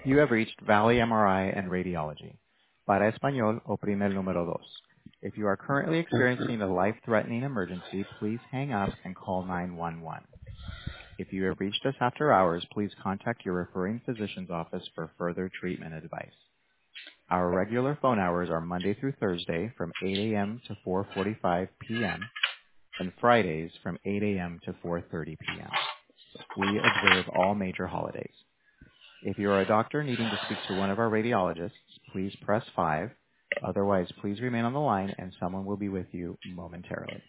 You have reached Valley MRI and Radiology. Para español, oprime el número dos. If you are currently experiencing a life-threatening emergency, please hang up and call 911. If you have reached us after hours, please contact your referring physician's office for further treatment advice. Our regular phone hours are Monday through Thursday from 8 a.m. to 4:45 p.m. and Fridays from 8 a.m. to 4:30 p.m. We observe all major holidays. If you are a doctor needing to speak to one of our radiologists, please press 5. Otherwise, please remain on the line and someone will be with you momentarily.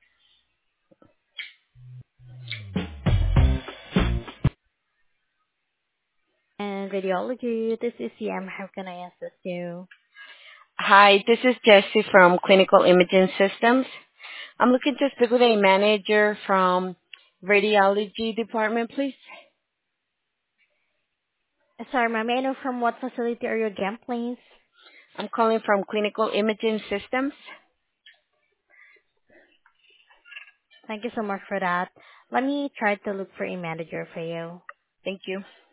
And radiology, this is CM. How can I assist you? Hi, this is Jessie from Clinical Imaging Systems. I'm looking to speak with a manager from radiology department, please. Sorry, ma'am, may I know from what facility are you again, please? I'm calling from Clinical Imaging Systems. Thank you so much for that. Let me try to look for a manager for you. Thank you.